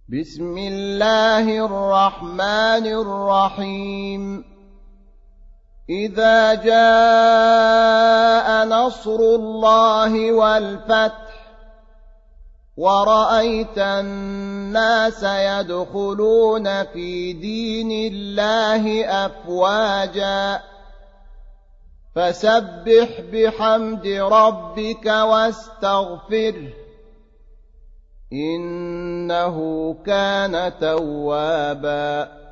بسم الله الرحمن الرحيم إذا جاء نصر الله والفتح ورأيت الناس يدخلون في دين الله أفواجا فسبح بحمد ربك واستغفره إنه كان توابا